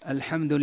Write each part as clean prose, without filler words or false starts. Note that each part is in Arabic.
الحمد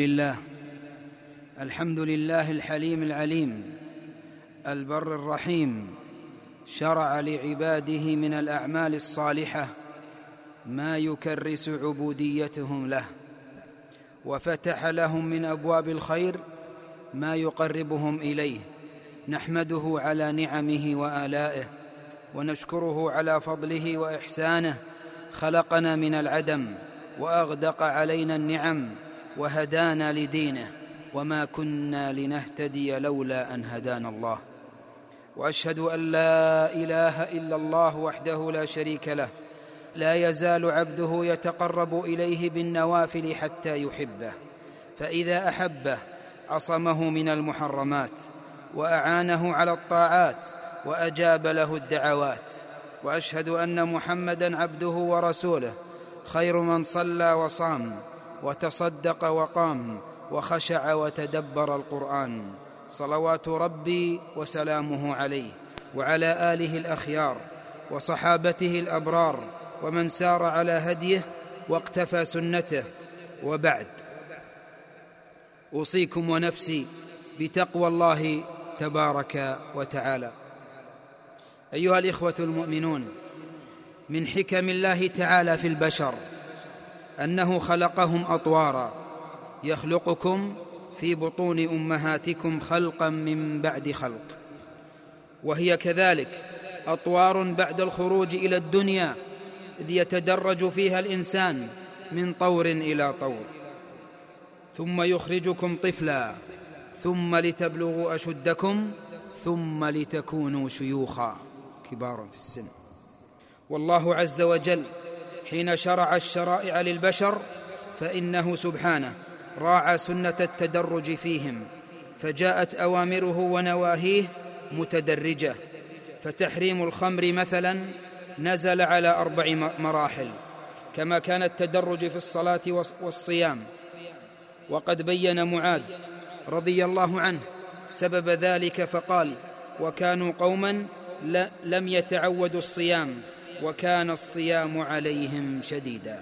لله الحليم العليم البر الرحيم، شرع لعباده من الأعمال الصالحة ما يكرس عبوديتهم له، وفتح لهم من أبواب الخير ما يقربهم إليه. نحمده على نعمه وآلائه، ونشكره على فضله وإحسانه. خلقنا من العدم وأغدق علينا النعم وهدانا لدينه، وما كنا لنهتدي لولا أن هدانا الله. وأشهد أن لا إله إلا الله وحده لا شريك له، لا يزال عبده يتقرب إليه بالنوافل حتى يحبه، فإذا أحبه عصمه من المحرمات وأعانه على الطاعات وأجاب له الدعوات. وأشهد أن محمدًا عبده ورسوله، خير من صلى وصام وتصدق وقام وخشع وتدبر القرآن، صلوات ربي وسلامه عليه وعلى آله الأخيار وصحابته الأبرار ومن سار على هديه واقتفى سنته. وبعد، أوصيكم ونفسي بتقوى الله تبارك وتعالى. أيها الإخوة المؤمنون، من حكم الله تعالى في البشر أنه خلقهم أطوارا، يخلقكم في بطون أمهاتكم خلقا من بعد خلق، وهي كذلك أطوار بعد الخروج إلى الدنيا، إذ يتدرج فيها الإنسان من طور إلى طور، ثم يخرجكم طفلا، ثم لتبلغوا أشدكم، ثم لتكونوا شيوخا كبارا في السن. والله عز وجل حين شرع الشرائع للبشر فإنه سبحانه راعى سنة التدرج فيهم، فجاءت أوامره ونواهيه متدرجة. فتحريم الخمر مثلا نزل على 4 مراحل، كما كان التدرج في الصلاة والصيام. وقد بين معاذ رضي الله عنه سبب ذلك فقال: وكانوا قوما لم يتعودوا الصيام، وكان الصيام عليهم شديدا.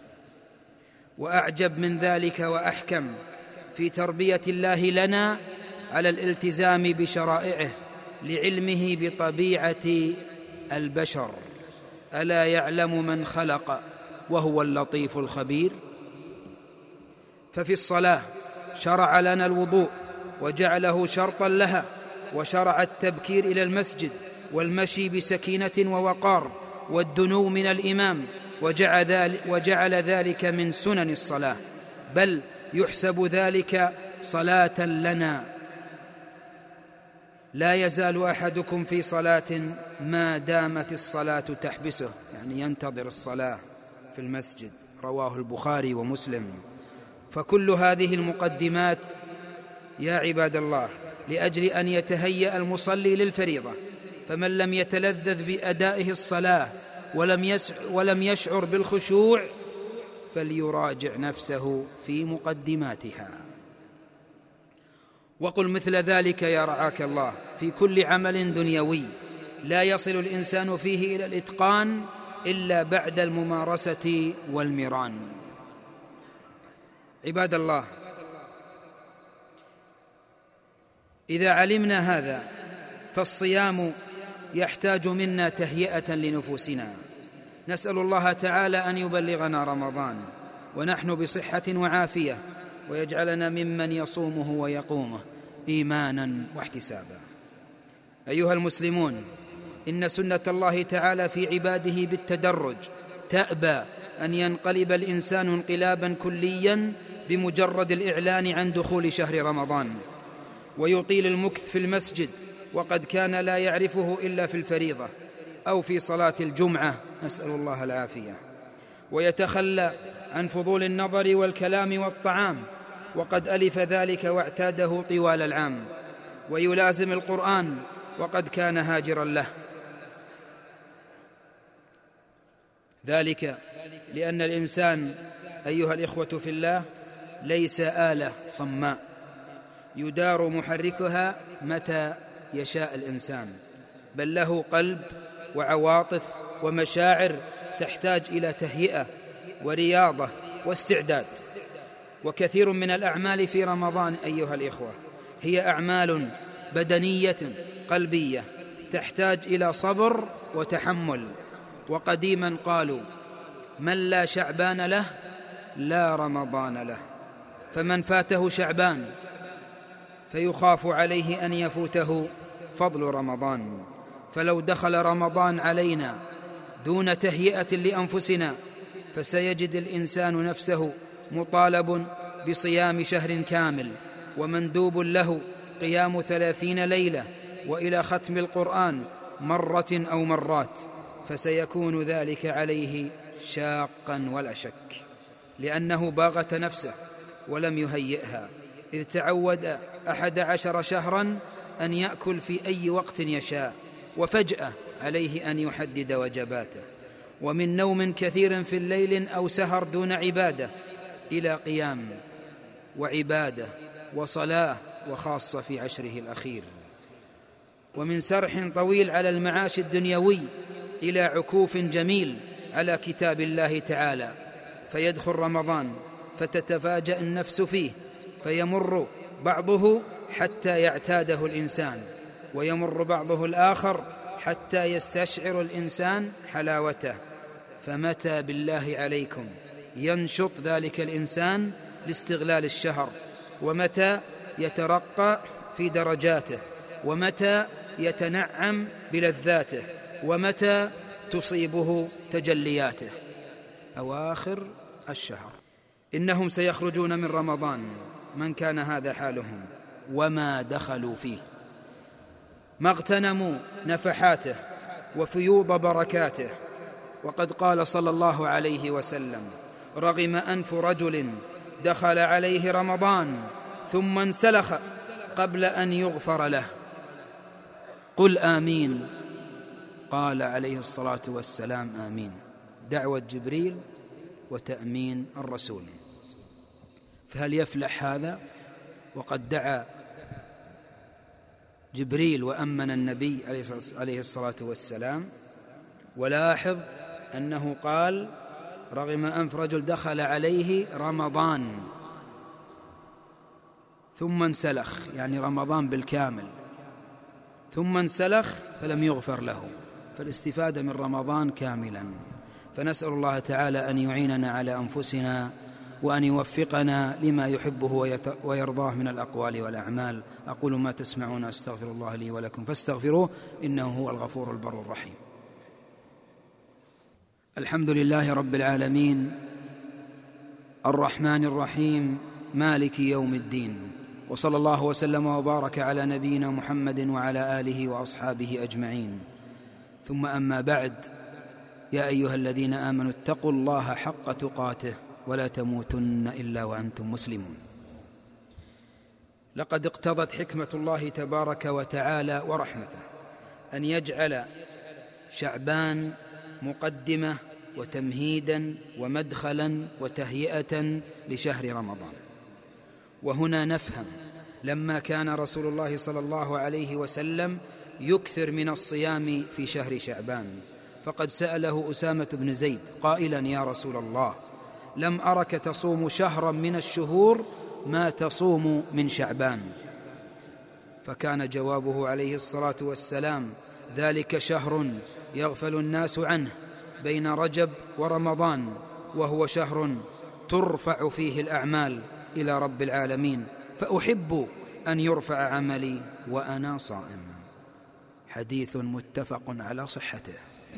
وأعجب من ذلك وأحكم في تربية الله لنا على الالتزام بشرائعه لعلمه بطبيعة البشر. ألا يعلم من خلق وهو اللطيف الخبير؟ ففي الصلاة شرع لنا الوضوء وجعله شرطا لها، وشرع التبكير إلى المسجد والمشي بسكينة ووقار والدنو من الإمام، وجعل ذلك من سنن الصلاة، بل يحسب ذلك صلاة لنا. لا يزال أحدكم في صلاة ما دامت الصلاة تحبسه، يعني ينتظر الصلاة في المسجد، رواه البخاري ومسلم. فكل هذه المقدمات يا عباد الله لأجل أن يتهيأ المصلي للفريضة، فمن لم يتلذذ بأدائه الصلاة ولم يشعر بالخشوع فليراجع نفسه في مقدماتها. وقل مثل ذلك يا رعاك الله في كل عمل دنيوي لا يصل الإنسان فيه إلى الإتقان إلا بعد الممارسة والمران. عباد الله، إذا علمنا هذا فالصيام يحتاج منا تهيئة لنفوسنا. نسأل الله تعالى أن يبلغنا رمضان ونحن بصحة وعافية، ويجعلنا ممن يصومه ويقومه إيمانا واحتسابا. أيها المسلمون، إن سنة الله تعالى في عباده بالتدرج تأبى أن ينقلب الإنسان انقلابا كليا بمجرد الإعلان عن دخول شهر رمضان، ويطيل المكث في المسجد وقد كان لا يعرفه إلا في الفريضة أو في صلاة الجمعة، نسأل الله العافية، ويتخلى عن فضول النظر والكلام والطعام وقد ألف ذلك واعتاده طوال العام، ويلازم القرآن وقد كان هاجرا له. ذلك لأن الإنسان أيها الإخوة في الله ليس آلة صماء يدار محركها متى يشاء الإنسان، بل له قلب وعواطف ومشاعر تحتاج إلى تهيئة ورياضة واستعداد. وكثير من الأعمال في رمضان أيها الإخوة هي أعمال بدنية قلبية تحتاج إلى صبر وتحمل. وقديما قالوا: من لا شعبان له لا رمضان له. فمن فاته شعبان فيخاف عليه أن يفوته فضل رمضان. فلو دخل رمضان علينا دون تهيئة لأنفسنا فسيجد الإنسان نفسه مطالب بصيام شهر كامل، ومندوب له قيام 30 ليلة، وإلى ختم القرآن مرة أو مرات، فسيكون ذلك عليه شاقا ولا شك، لأنه باغت نفسه ولم يهيئها، إذ تعود 11 شهرا أن يأكل في أي وقت يشاء، وفجأة عليه أن يحدد وجباته، ومن نوم كثير في الليل أو سهر دون عبادة إلى قيام وعبادة وصلاة، وخاصة في عشره الأخير، ومن سرح طويل على المعاش الدنيوي إلى عكوف جميل على كتاب الله تعالى. فيدخل رمضان فتتفاجأ النفس فيه، فيمر بعضه حتى يعتاده الإنسان، ويمر بعضه الآخر حتى يستشعر الإنسان حلاوته. فمتى بالله عليكم ينشط ذلك الإنسان لاستغلال الشهر؟ ومتى يترقى في درجاته؟ ومتى يتنعم بلذاته؟ ومتى تصيبه تجلياته؟ أواخر الشهر. إنهم سيخرجون من رمضان من كان هذا حالهم وما دخلوا فيه، ما اغتنموا نفحاته وفيوض بركاته. وقد قال صلى الله عليه وسلم: رغم أنف رجل دخل عليه رمضان ثم انسلخ قبل أن يغفر له. قل آمين. قال عليه الصلاة والسلام: آمين. دعوة جبريل وتأمين الرسول. فهل يفلح هذا وقد دعا جبريل وأمن النبي عليه الصلاة والسلام؟ ولاحظ أنه قال: رغم أنف رجل دخل عليه رمضان ثم انسلخ، يعني رمضان بالكامل، ثم انسلخ فلم يغفر له، فالاستفادة من رمضان كاملا. فنسأل الله تعالى أن يعيننا على أنفسنا، وأن يوفقنا لما يحبه ويرضاه من الأقوال والأعمال. أقول ما تسمعون، أستغفر الله لي ولكم فاستغفروه إنه هو الغفور البر الرحيم. الحمد لله رب العالمين، الرحمن الرحيم، مالك يوم الدين، وصلى الله وسلم وبارك على نبينا محمد وعلى آله وأصحابه أجمعين. ثم أما بعد، يا أيها الذين آمنوا اتقوا الله حق تقاته ولا تموتن إلا وأنتم مسلمون. لقد اقتضت حكمة الله تبارك وتعالى ورحمته أن يجعل شعبان مقدمة وتمهيدا ومدخلا وتهيئة لشهر رمضان. وهنا نفهم لما كان رسول الله صلى الله عليه وسلم يكثر من الصيام في شهر شعبان، فقد سأله أسامة بن زيد قائلا: يا رسول الله، لم أرك تصوم شهرا من الشهور ما تصوم من شعبان. فكان جوابه عليه الصلاة والسلام: ذلك شهر يغفل الناس عنه بين رجب ورمضان، وهو شهر ترفع فيه الأعمال إلى رب العالمين، فأحب أن يرفع عملي وأنا صائم. حديث متفق على صحته.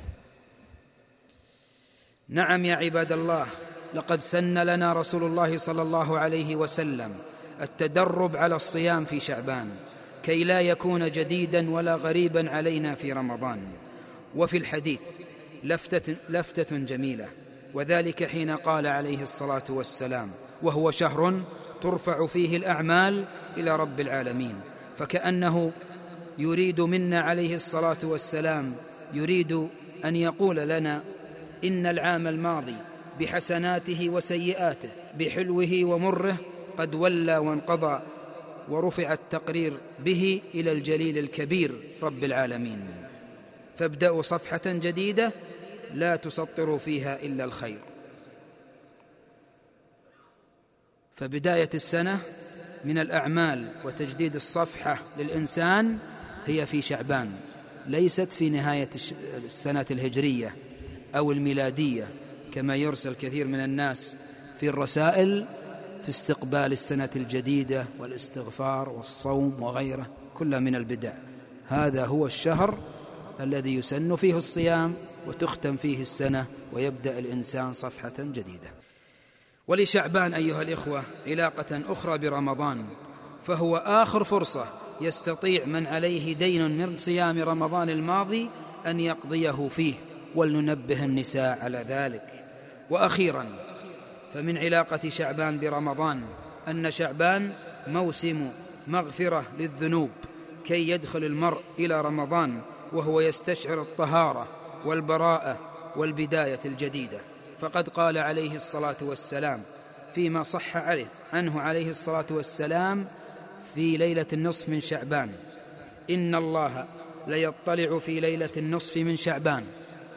نعم يا عباد الله، لقد سن لنا رسول الله صلى الله عليه وسلم التدرب على الصيام في شعبان كي لا يكون جديدا ولا غريبا علينا في رمضان. وفي الحديث لفتة جميلة، وذلك حين قال عليه الصلاة والسلام: وهو شهر ترفع فيه الأعمال إلى رب العالمين. فكأنه يريد منا عليه الصلاة والسلام، يريد أن يقول لنا إن العام الماضي بحسناته وسيئاته، بحلوه ومره، قد ولى وانقضى، ورفع التقرير به إلى الجليل الكبير رب العالمين. فابدأوا صفحة جديدة لا تسطروا فيها إلا الخير. فبداية السنة من الأعمال وتجديد الصفحة للإنسان هي في شعبان، ليست في نهاية السنة الهجرية أو الميلادية كما يرسل كثير من الناس في الرسائل في استقبال السنة الجديدة والاستغفار والصوم وغيره، كلها من البدع. هذا هو الشهر الذي يسن فيه الصيام وتختم فيه السنة ويبدأ الإنسان صفحة جديدة. ولشعبان أيها الإخوة علاقة أخرى برمضان، فهو آخر فرصة يستطيع من عليه دين من صيام رمضان الماضي أن يقضيه فيه، ولننبه النساء على ذلك. وأخيرا، فمن علاقة شعبان برمضان أن شعبان موسم مغفرة للذنوب، كي يدخل المرء إلى رمضان وهو يستشعر الطهارة والبراءة والبداية الجديدة. فقد قال عليه الصلاة والسلام فيما صح عنه عليه الصلاة والسلام في ليلة النصف من شعبان: إن الله ليطلع في ليلة النصف من شعبان،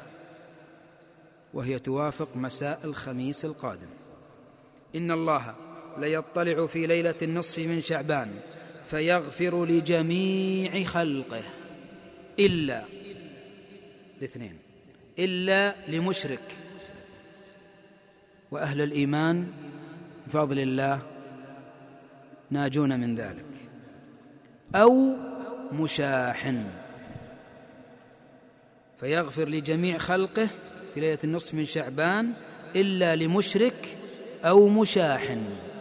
وهي توافق مساء الخميس القادم. إن الله ليطلع في ليلة النصف من شعبان فيغفر لجميع خلقه إلا الاثنين، إلا لمشرك، وأهل الإيمان بفضل الله ناجون من ذلك، أو مشاحن. فيغفر لجميع خلقه في ليلة النصف من شعبان إلا لمشرك أو مشاحن.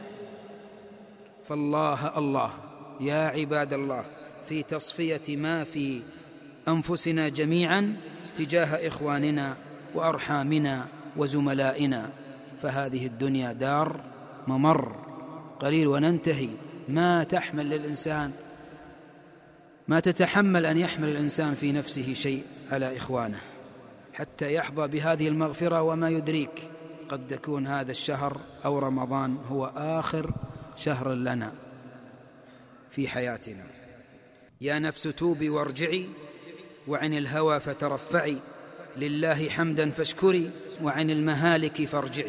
فالله الله يا عباد الله في تصفية ما في أنفسنا جميعا تجاه إخواننا وأرحامنا وزملائنا، فهذه الدنيا دار ممر قليل وننتهي. ما تتحمل أن يحمل الإنسان في نفسه شيء على إخوانه حتى يحظى بهذه المغفرة، وما يدريك قد يكون هذا الشهر أو رمضان هو آخر شهر لنا في حياتنا. يا نفس توبي وارجعي، وعن الهوى فترفعي، لله حمدا فاشكري، وعن المهالك فارجعي،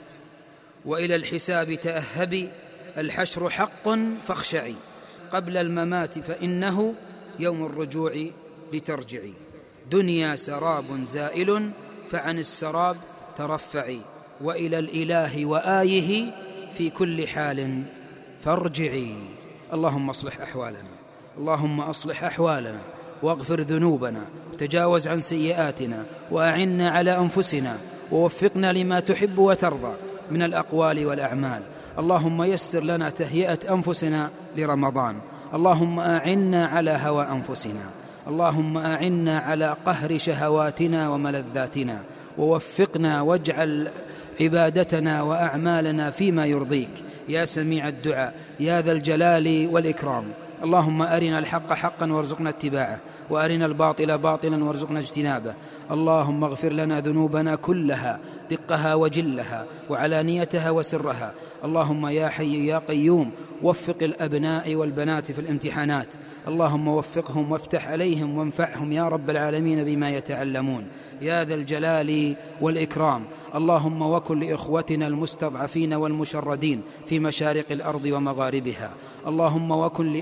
وإلى الحساب تأهبي، الحشر حق فاخشعي، قبل الممات فإنه يوم الرجوع لترجعي، دنيا سراب زائل فعن السراب ترفعي، وإلى الإله وآيه في كل حال فارجعي. اللهم اصلح أحوالنا، اللهم أصلح أحوالنا واغفر ذنوبنا وتجاوز عن سيئاتنا، وأعنا على أنفسنا، ووفقنا لما تحب وترضى من الأقوال والأعمال. اللهم يسر لنا تهيئة أنفسنا لرمضان، اللهم أعنا على هوى أنفسنا، اللهم أعنا على قهر شهواتنا وملذاتنا، ووفقنا واجعل عبادتنا وأعمالنا فيما يرضيك يا سميع الدعاء يا ذا الجلال والإكرام. اللهم أرنا الحق حقا وارزقنا اتباعه، وأرنا الباطل باطلا وارزقنا اجتنابه. اللهم اغفر لنا ذنوبنا كلها، دقها وجلها وعلانيتها وسرها. اللهم يا حي يا قيوم وفق الأبناء والبنات في الامتحانات، اللهم وفقهم وافتح عليهم وانفعهم يا رب العالمين بما يتعلمون يا ذا الجلال والإكرام. اللهم وكن لإخوتنا المستضعفين والمشردين في مشارق الأرض ومغاربها. اللهم وكن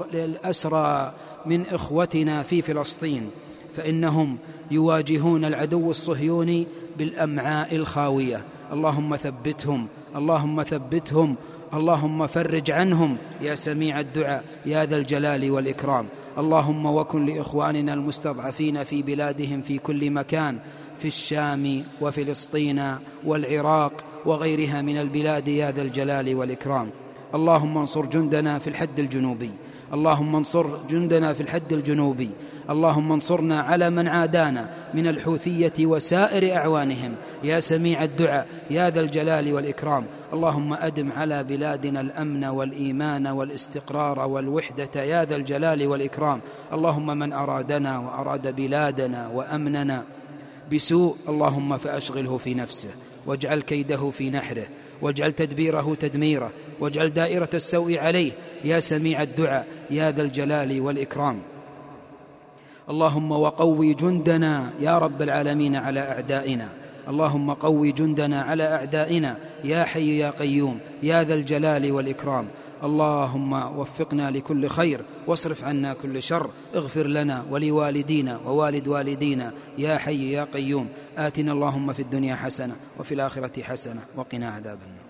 للأسرى من إخوتنا في فلسطين، فإنهم يواجهون العدو الصهيوني بالأمعاء الخاوية. اللهم ثبتهم، اللهم ثبتهم، اللهم فرج عنهم يا سميع الدعاء يا ذا الجلال والإكرام. اللهم وكن لإخواننا المستضعفين في بلادهم في كل مكان، في الشام وفلسطين والعراق وغيرها من البلاد يا ذا الجلال والإكرام. اللهم انصر جندنا في الحد الجنوبي، اللهم انصر جندنا في الحد الجنوبي. اللهم انصرنا على من عادانا من الحوثية وسائر أعوانهم يا سميع الدعاء يا ذا الجلال والإكرام. اللهم أدم على بلادنا الأمن والإيمان والاستقرار والوحدة يا ذا الجلال والإكرام. اللهم من أرادنا وأراد بلادنا وأمننا بسوء اللهم فأشغله في نفسه، واجعل كيده في نحره، واجعل تدبيره تدميره، واجعل دائرة السوء عليه يا سميع الدعاء يا ذا الجلال والإكرام. اللهم وقوي جندنا يا رب العالمين على أعدائنا. اللهم قو جندنا على أعدائنا يا حي يا قيوم يا ذا الجلال والإكرام. اللهم وفقنا لكل خير واصرف عنا كل شر. اغفر لنا ولوالدينا ووالد والدينا يا حي يا قيوم. آتنا اللهم في الدنيا حسنة وفي الآخرة حسنة وقنا عذاب النار.